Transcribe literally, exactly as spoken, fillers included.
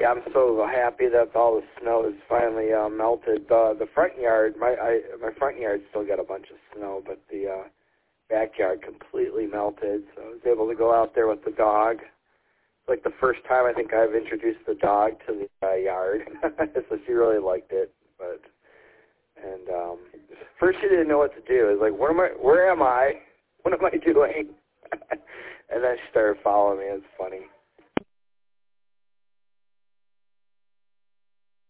I'm so happy that all the snow is finally uh, melted. The the front yard, my I, my front yard still got a bunch of snow, but the uh, backyard completely melted. So I was able to go out there with the dog. It's like the first time I think I've introduced the dog to the uh, yard, so she really liked it. But and um, first she didn't know what to do. It was like, where am I? Where am I? What am I doing? And then she started following me. It was funny.